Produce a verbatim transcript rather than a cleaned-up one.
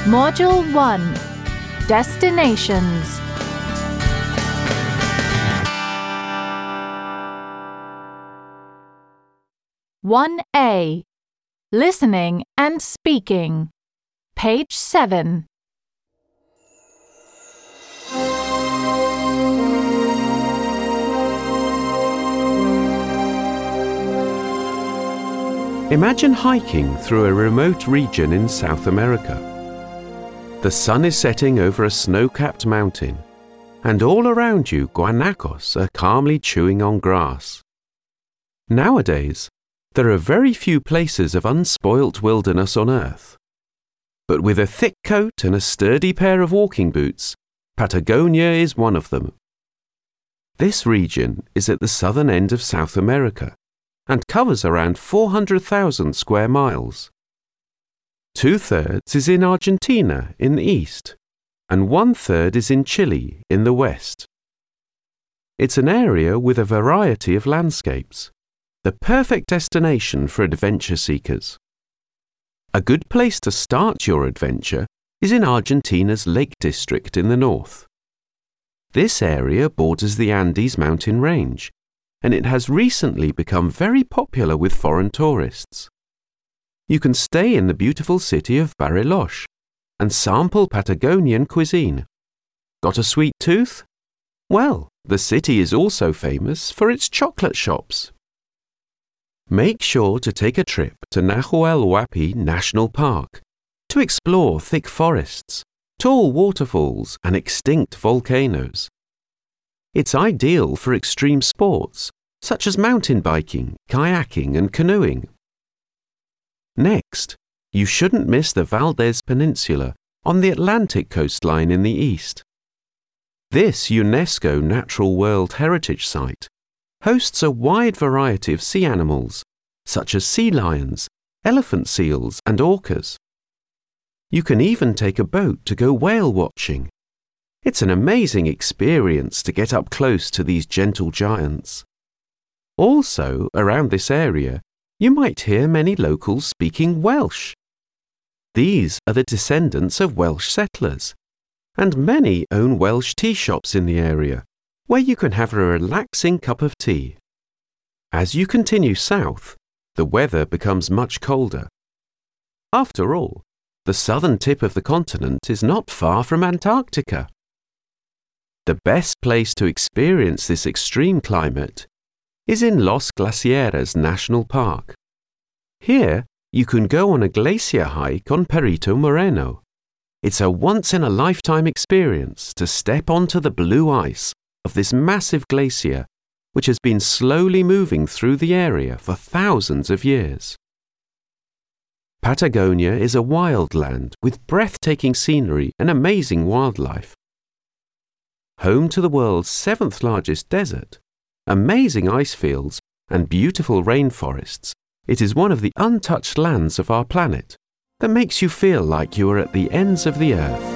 Module one. Destinations. one A. Listening and speaking. Page seven. Imagine hiking through a remote region in South America. The sun is setting over a snow-capped mountain, and all around you guanacos are calmly chewing on grass. Nowadays, there are very few places of unspoilt wilderness on Earth. But with a thick coat and a sturdy pair of walking boots, Patagonia is one of them. This region is at the southern end of South America and covers around four hundred thousand square miles. Two-thirds is in Argentina in the east, and one-third is in Chile in the west. It's an area with a variety of landscapes, the perfect destination for adventure seekers. A good place to start your adventure is in Argentina's Lake District in the north. This area borders the Andes mountain range, and it has recently become very popular with foreign tourists. You can stay in the beautiful city of Bariloche and sample Patagonian cuisine. Got a sweet tooth? Well, the city is also famous for its chocolate shops. Make sure to take a trip to Nahuel Huapi National Park to explore thick forests, tall waterfalls, and extinct volcanoes. It's ideal for extreme sports such as mountain biking, kayaking, and canoeing. Next, you shouldn't miss the Valdez Peninsula on the Atlantic coastline in the east. This UNESCO Natural World Heritage Site hosts a wide variety of sea animals, such as sea lions, elephant seals, and orcas. You can even take a boat to go whale watching. It's an amazing experience to get up close to these gentle giants. Also, around this area, you might hear many locals speaking Welsh. These are the descendants of Welsh settlers, and many own Welsh tea shops in the area, where you can have a relaxing cup of tea. As you continue south, the weather becomes much colder. After all, the southern tip of the continent is not far from Antarctica. The best place to experience this extreme climate is in Los Glaciares National Park. Here, you can go on a glacier hike on Perito Moreno. It's a once-in-a-lifetime experience to step onto the blue ice of this massive glacier, which has been slowly moving through the area for thousands of years. Patagonia is a wild land with breathtaking scenery and amazing wildlife. Home to the world's seventh largest desert, amazing ice fields, and beautiful rainforests, it is one of the untouched lands of our planet that makes you feel like you are at the ends of the earth.